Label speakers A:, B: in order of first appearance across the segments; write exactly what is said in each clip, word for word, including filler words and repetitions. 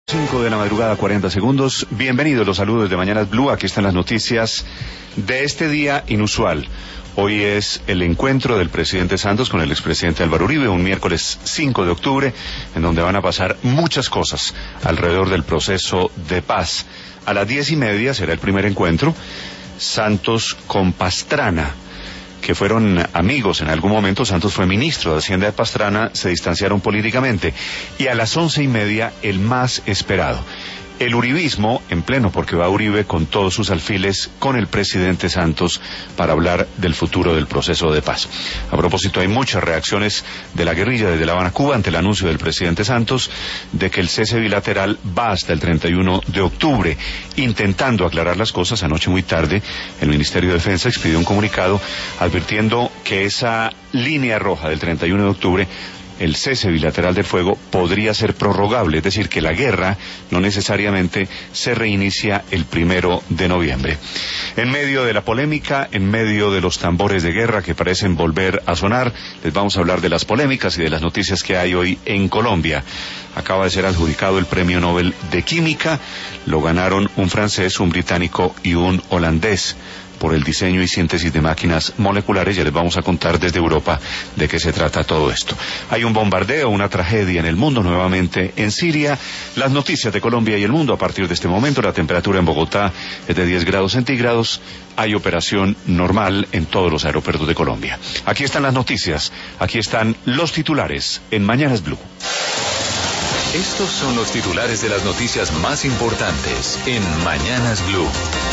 A: Cinco de la madrugada, cuarenta segundos. Bienvenidos, los saludos de Mañanas Blue. Aquí están las noticias de este día inusual. Hoy es el encuentro del presidente Santos con el expresidente Álvaro Uribe, un miércoles cinco de octubre, en donde van a pasar muchas cosas alrededor del proceso de paz. A las diez y media será el primer encuentro. Santos con Pastrana, que fueron amigos en algún momento. Santos fue ministro de Hacienda de Pastrana, se distanciaron políticamente. Y a las once y media, el más esperado, el uribismo en pleno, porque va Uribe con todos sus alfiles con el presidente Santos para hablar del futuro del proceso de paz. A propósito, hay muchas reacciones de la guerrilla desde La Habana, Cuba, ante el anuncio del presidente Santos de que el cese bilateral va hasta el treinta y uno de octubre. Intentando aclarar las cosas, anoche muy tarde, el Ministerio de Defensa expidió un comunicado advirtiendo que esa línea roja del treinta y uno de octubre, el cese bilateral del fuego, podría ser prorrogable, es decir, que la guerra no necesariamente se reinicia el primero de noviembre. En medio de la polémica, en medio de los tambores de guerra que parecen volver a sonar, les vamos a hablar de las polémicas y de las noticias que hay hoy en Colombia. Acaba de ser adjudicado el Premio Nobel de Química, lo ganaron un francés, un británico y un holandés, por el diseño y síntesis de máquinas moleculares. Ya les vamos a contar desde Europa de qué se trata todo esto. Hay un bombardeo, una tragedia en el mundo, nuevamente en Siria. Las noticias de Colombia y el mundo a partir de este momento. La temperatura en Bogotá es de diez grados centígrados. Hay operación normal en todos los aeropuertos de Colombia. Aquí están las noticias, aquí están los titulares en Mañanas Blue.
B: Estos son los titulares de las noticias más importantes en Mañanas Blue.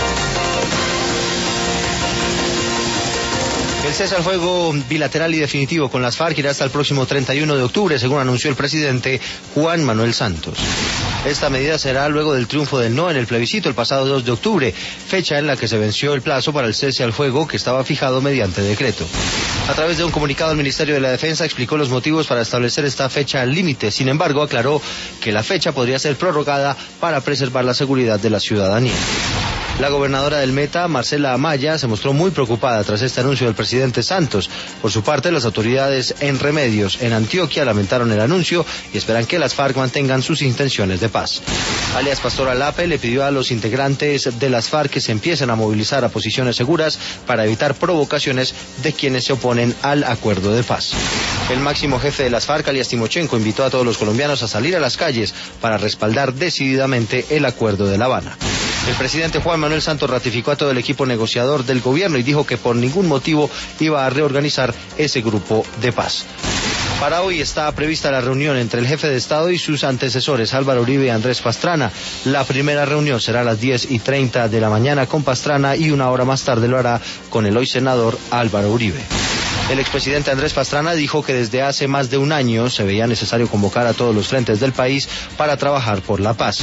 C: El cese al fuego bilateral y definitivo con las FARC irá hasta el próximo treinta y uno de octubre, según anunció el presidente Juan Manuel Santos. Esta medida será luego del triunfo del no en el plebiscito el pasado dos de octubre, fecha en la que se venció el plazo para el cese al fuego que estaba fijado mediante decreto. A través de un comunicado, el Ministerio de la Defensa explicó los motivos para establecer esta fecha límite. Sin embargo, aclaró que la fecha podría ser prorrogada para preservar la seguridad de la ciudadanía. La gobernadora del Meta, Marcela Amaya, se mostró muy preocupada tras este anuncio del presidente Santos. Por su parte, las autoridades en Remedios, en Antioquia, lamentaron el anuncio y esperan que las FARC mantengan sus intenciones de paz. Alias Pastora Lape le pidió a los integrantes de las FARC que se empiecen a movilizar a posiciones seguras para evitar provocaciones de quienes se oponen al acuerdo de paz. El máximo jefe de las FARC, alias Timochenko, invitó a todos los colombianos a salir a las calles para respaldar decididamente el acuerdo de La Habana. El presidente Juan Manuel Santos ratificó a todo el equipo negociador del gobierno y dijo que por ningún motivo iba a reorganizar ese grupo de paz. Para hoy está prevista la reunión entre el jefe de Estado y sus antecesores, Álvaro Uribe y Andrés Pastrana. La primera reunión será a las diez y treinta de la mañana con Pastrana y una hora más tarde lo hará con el hoy senador Álvaro Uribe. El expresidente Andrés Pastrana dijo que desde hace más de un año se veía necesario convocar a todos los frentes del país para trabajar por la paz.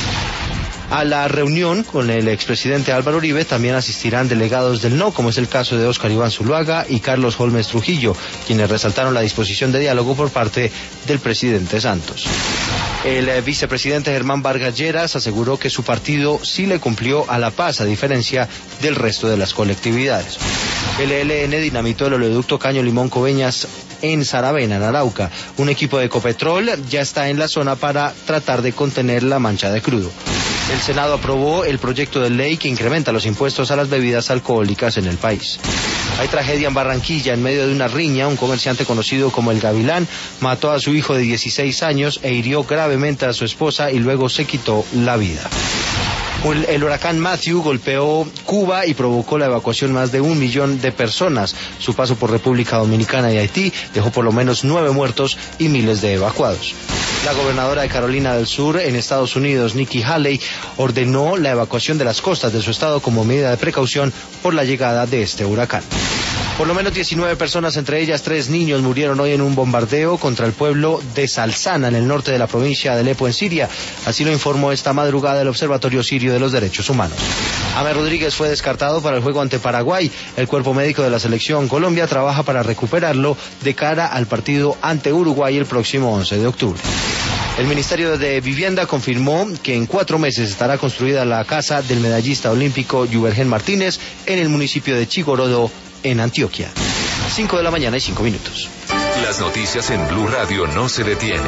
C: A la reunión con el expresidente Álvaro Uribe también asistirán delegados del no, como es el caso de Óscar Iván Zuluaga y Carlos Holmes Trujillo, quienes resaltaron la disposición de diálogo por parte del presidente Santos. El eh, vicepresidente Germán Vargas Lleras aseguró que su partido sí le cumplió a la paz, a diferencia del resto de las colectividades. El E L N dinamitó el oleoducto Caño Limón Coveñas en Saravena, en Arauca. Un equipo de Ecopetrol ya está en la zona para tratar de contener la mancha de crudo. El Senado aprobó el proyecto de ley que incrementa los impuestos a las bebidas alcohólicas en el país. Hay tragedia en Barranquilla. En medio de una riña, un comerciante conocido como El Gavilán mató a su hijo de dieciséis años e hirió gravemente a su esposa y luego se quitó la vida. El huracán Matthew golpeó Cuba y provocó la evacuación de más de un millón de personas. Su paso por República Dominicana y Haití dejó por lo menos nueve muertos y miles de evacuados. La gobernadora de Carolina del Sur en Estados Unidos, Nikki Haley, ordenó la evacuación de las costas de su estado como medida de precaución por la llegada de este huracán. Por lo menos diecinueve personas, entre ellas tres niños, murieron hoy en un bombardeo contra el pueblo de Salsana, en el norte de la provincia de Alepo, en Siria. Así lo informó esta madrugada el Observatorio Sirio de los Derechos Humanos. James Rodríguez fue descartado para el juego ante Paraguay. El cuerpo médico de la selección Colombia trabaja para recuperarlo de cara al partido ante Uruguay el próximo once de octubre. El Ministerio de Vivienda confirmó que en cuatro meses estará construida la casa del medallista olímpico Yubergen Martínez en el municipio de Chigorodo, en Antioquia. cinco de la mañana y cinco minutos.
B: Las noticias en Blue Radio no se detienen.